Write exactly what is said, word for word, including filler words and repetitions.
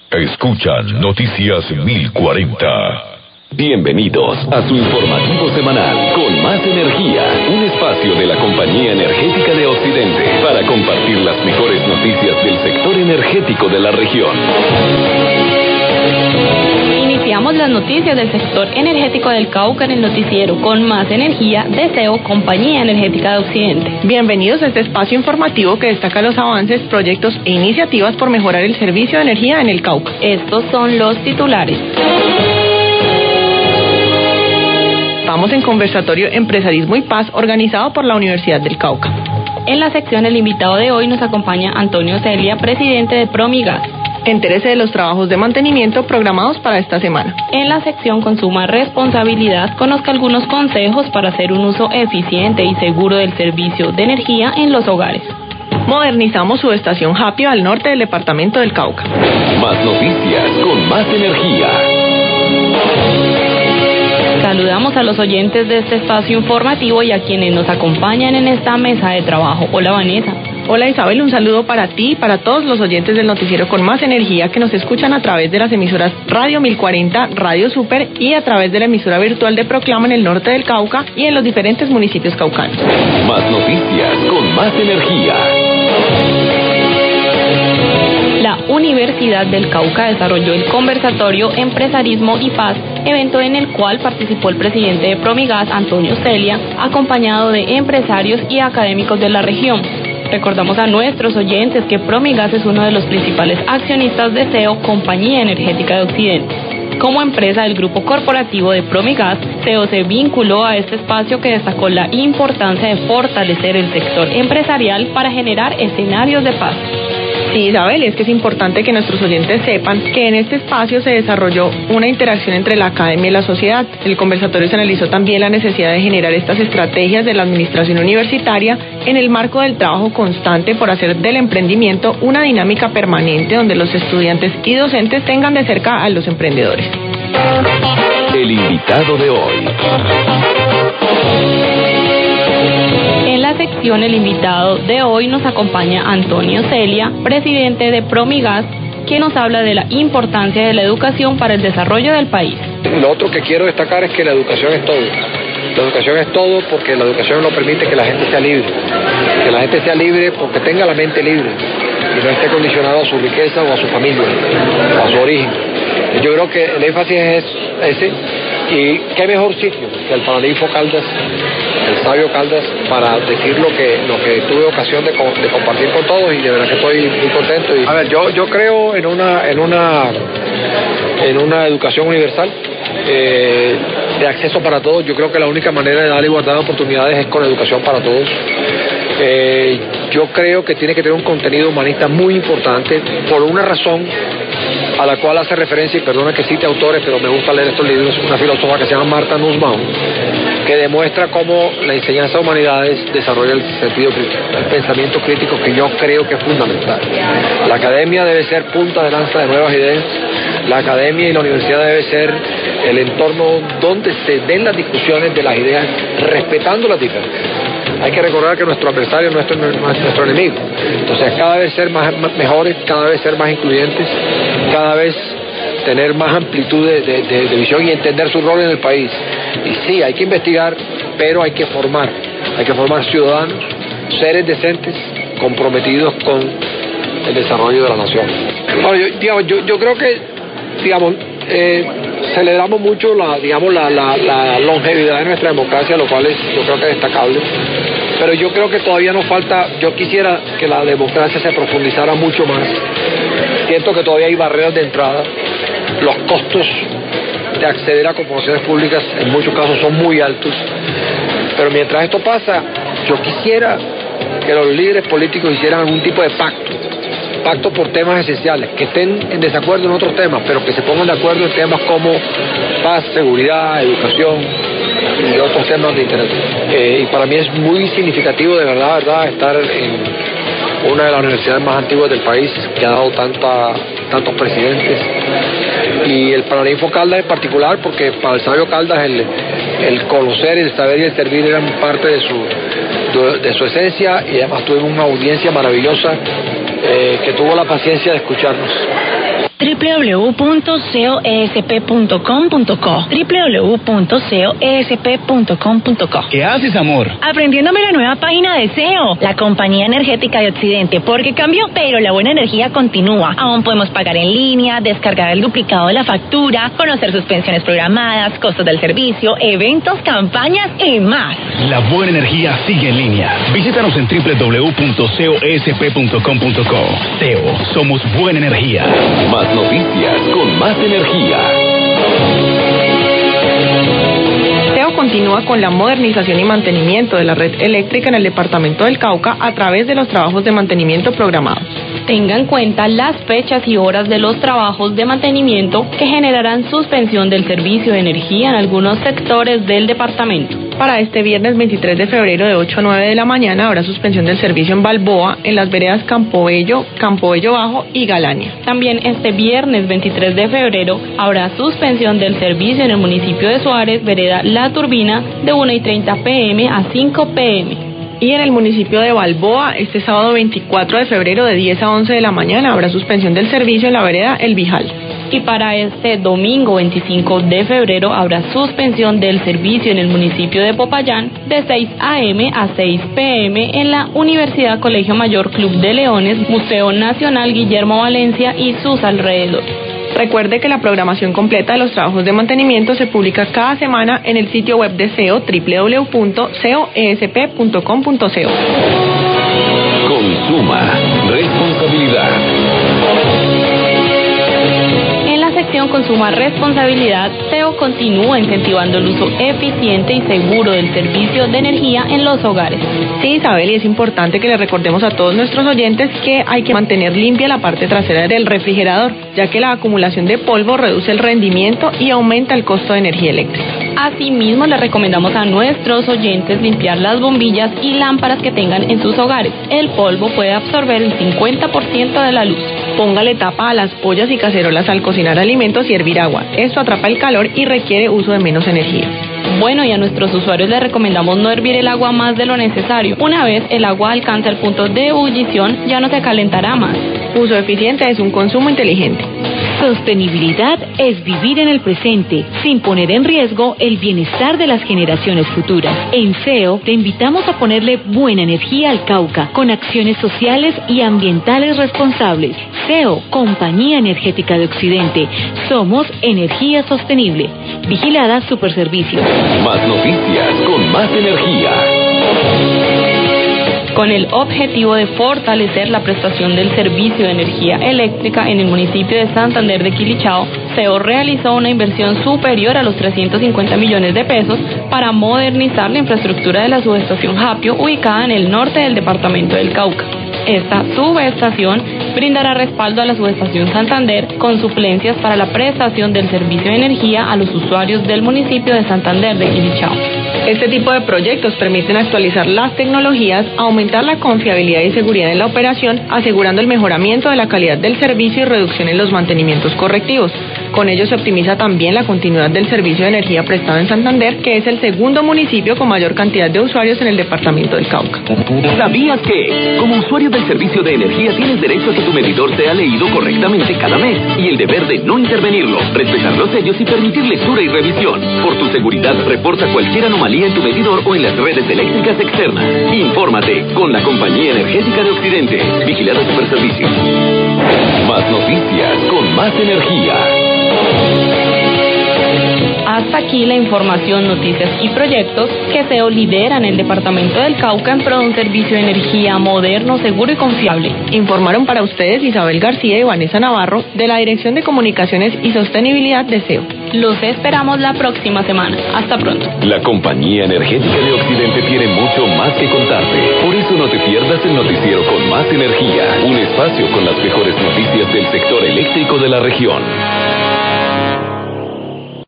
Escuchan Noticias mil cuarenta. Bienvenidos a su informativo semanal con Más Energía, un espacio de la Compañía Energética de Occidente para compartir las mejores noticias del sector energético de la región. Iniciamos las noticias del sector energético del Cauca en el noticiero con Más Energía de C E O, Compañía Energética de Occidente. Bienvenidos a este espacio informativo que destaca los avances, proyectos e iniciativas por mejorar el servicio de energía en el Cauca. Estos son los titulares. Estamos en conversatorio Empresarismo y Paz organizado por la Universidad del Cauca. En la sección el invitado de hoy nos acompaña Antonio Celia, presidente de Promigas. Entérese de los trabajos de mantenimiento programados para esta semana. En la sección Consuma Responsabilidad, conozca algunos consejos para hacer un uso eficiente y seguro del servicio de energía en los hogares. Modernizamos su estación Japio al norte del departamento del Cauca. Más noticias con Más Energía. Saludamos a los oyentes de este espacio informativo y a quienes nos acompañan en esta mesa de trabajo. Hola, Vanessa. Hola, Isabel, un saludo para ti y para todos los oyentes del noticiero con Más Energía que nos escuchan a través de las emisoras Radio mil cuarenta, Radio Super y a través de la emisora virtual de Proclama en el norte del Cauca y en los diferentes municipios caucanos. Más noticias con Más Energía. La Universidad del Cauca desarrolló el conversatorio Empresarismo y Paz, evento en el cual participó el presidente de Promigas, Antonio Celia, acompañado de empresarios y académicos de la región. Recordamos a nuestros oyentes que Promigas es uno de los principales accionistas de C E O, Compañía Energética de Occidente. Como empresa del grupo corporativo de Promigas, C E O se vinculó a este espacio que destacó la importancia de fortalecer el sector empresarial para generar escenarios de paz. Sí, Isabel, es que es importante que nuestros oyentes sepan que en este espacio se desarrolló una interacción entre la academia y la sociedad. En el conversatorio se analizó también la necesidad de generar estas estrategias de la administración universitaria en el marco del trabajo constante por hacer del emprendimiento una dinámica permanente donde los estudiantes y docentes tengan de cerca a los emprendedores. El invitado de hoy. En la sección El invitado de hoy nos acompaña Antonio Celia, presidente de Promigas, quien nos habla de la importancia de la educación para el desarrollo del país. Lo otro que quiero destacar es que la educación es todo. La educación es todo porque la educación nos permite que la gente sea libre. Que la gente sea libre porque tenga la mente libre y no esté condicionado a su riqueza o a su familia, o a su origen. Yo creo que el énfasis es ese. Y qué mejor sitio que el Paraninfo Caldas, el sabio Caldas, para decir lo que lo que tuve ocasión de, de compartir con todos, y de verdad que estoy muy contento. Y, a ver, yo yo creo en una en una en una educación universal eh, de acceso para todos. Yo creo que la única manera de dar igualdad de oportunidades es con educación para todos. Eh, yo creo que tiene que tener un contenido humanista muy importante por una razón a la cual hace referencia, y perdona que cite autores, pero me gusta leer estos libros, una filósofa que se llama Martha Nussbaum, que demuestra cómo la enseñanza de humanidades desarrolla el sentido crítico, el pensamiento crítico, que yo creo que es fundamental. La academia debe ser punta de lanza de nuevas ideas, la academia y la universidad debe ser el entorno donde se den las discusiones de las ideas, respetando las diferencias. Hay que recordar que nuestro adversario no es nuestro, no es nuestro enemigo. Entonces, cada vez ser más, mejores, cada vez ser más incluyentes, cada vez tener más amplitud de, de, de, de visión y entender su rol en el país. Y sí, hay que investigar, pero hay que formar. Hay que formar ciudadanos, seres decentes, comprometidos con el desarrollo de la nación. Ahora, yo, digamos, yo, yo creo que, digamos, eh, celebramos mucho la, digamos, la, la, la longevidad de nuestra democracia, lo cual es, yo creo que es destacable. Pero yo creo que todavía nos falta, yo quisiera que la democracia se profundizara mucho más. Siento que todavía hay barreras de entrada. Los costos de acceder a corporaciones públicas en muchos casos son muy altos. Pero mientras esto pasa, yo quisiera que los líderes políticos hicieran algún tipo de pacto. Pacto por temas esenciales, que estén en desacuerdo en otros temas, pero que se pongan de acuerdo en temas como paz, seguridad, educación y otros temas de interés. Eh, y para mí es muy significativo, de verdad, verdad, estar en una de las universidades más antiguas del país, que ha dado tanta, tantos presidentes. Y el Paraninfo Caldas en particular, porque para el sabio Caldas el, el conocer, el saber y el servir eran parte de su, de, de su esencia, y además tuvimos una audiencia maravillosa eh, que tuvo la paciencia de escucharnos. doble u doble u doble u punto ceo e s p punto com punto co doble u doble u doble u punto ceo e s p punto com punto co. ¿Qué haces, amor? Aprendiéndome la nueva página de C E O, la compañía energética de Occidente, porque cambió, pero la buena energía continúa. Aún podemos pagar en línea, descargar el duplicado de la factura, conocer sus pensiones programadas, costos del servicio, eventos, campañas y más. La buena energía sigue en línea. Visítanos en doble u doble u doble u punto ceo e s p punto com punto co. C E O, somos buena energía. Más noticias con más energía. C E O continúa con la modernización y mantenimiento de la red eléctrica en el departamento del Cauca a través de los trabajos de mantenimiento programados. Tenga en cuenta las fechas y horas de los trabajos de mantenimiento que generarán suspensión del servicio de energía en algunos sectores del departamento. Para este viernes veintitrés de febrero de ocho a nueve de la mañana habrá suspensión del servicio en Balboa, en las veredas Campobello, Campobello Bajo y Galania. También este viernes veintitrés de febrero habrá suspensión del servicio en el municipio de Suárez, vereda La Turbina, de una y treinta pm a cinco pm. Y en el municipio de Balboa, este sábado veinticuatro de febrero de diez a once de la mañana habrá suspensión del servicio en la vereda El Bijal. Y para este domingo veinticinco de febrero habrá suspensión del servicio en el municipio de Popayán de seis a m a seis p m en la Universidad Colegio Mayor Club de Leones, Museo Nacional Guillermo Valencia y sus alrededores. Recuerde que la programación completa de los trabajos de mantenimiento se publica cada semana en el sitio web de C E O, doble u doble u doble u punto ceo e s p punto com punto co. Consuma responsabilidad. En la sección Consuma Responsabilidad, C E O continúa incentivando el uso eficiente y seguro del servicio de energía en los hogares. Sí, Isabel, y es importante que le recordemos a todos nuestros oyentes que hay que mantener limpia la parte trasera del refrigerador, ya que la acumulación de polvo reduce el rendimiento y aumenta el costo de energía eléctrica. Asimismo, le recomendamos a nuestros oyentes limpiar las bombillas y lámparas que tengan en sus hogares. El polvo puede absorber el cincuenta por ciento de la luz. Póngale tapa a las ollas y cacerolas al cocinar alimentos y hervir agua. Esto atrapa el calor y requiere uso de menos energía. Bueno, y a nuestros usuarios les recomendamos no hervir el agua más de lo necesario. Una vez el agua alcanza el punto de ebullición, ya no se calentará más. Uso eficiente es un consumo inteligente. Sostenibilidad es vivir en el presente, sin poner en riesgo el bienestar de las generaciones futuras. En C E O te invitamos a ponerle buena energía al Cauca, con acciones sociales y ambientales responsables. C E O, Compañía Energética de Occidente. Somos energía sostenible. Vigilada Superservicios. Más noticias con más energía. Con el objetivo de fortalecer la prestación del servicio de energía eléctrica en el municipio de Santander de Quilichao, C E O realizó una inversión superior a los trescientos cincuenta millones de pesos para modernizar la infraestructura de la subestación Japio, ubicada en el norte del departamento del Cauca. Esta subestación brindará respaldo a la subestación Santander con suplencias para la prestación del servicio de energía a los usuarios del municipio de Santander de Quilichao. Este tipo de proyectos permiten actualizar las tecnologías, aumentar la confiabilidad y seguridad en la operación, asegurando el mejoramiento de la calidad del servicio y reducción en los mantenimientos correctivos. Con ello se optimiza también la continuidad del servicio de energía prestado en Santander, que es el segundo municipio con mayor cantidad de usuarios en el departamento del Cauca. ¿Sabías que, como usuario del servicio de energía, tienes derecho a que tu medidor sea leído correctamente cada mes y el deber de no intervenirlo, respetar los sellos y permitir lectura y revisión? Por tu seguridad, reporta cualquier anomalía en tu medidor o en las redes eléctricas externas. Infórmate con la Compañía Energética de Occidente. Vigilada Superservicios. Más noticias con más energía. Hasta aquí la información, noticias y proyectos que C E O lidera en el departamento del Cauca en pro de un servicio de energía moderno, seguro y confiable. Informaron para ustedes Isabel García y Vanessa Navarro de la Dirección de Comunicaciones y Sostenibilidad de C E O. Los esperamos la próxima semana. Hasta pronto. La Compañía Energética de Occidente tiene mucho más que contarte. Por eso no te pierdas el noticiero con más energía. Un espacio con las mejores noticias del sector eléctrico de la región.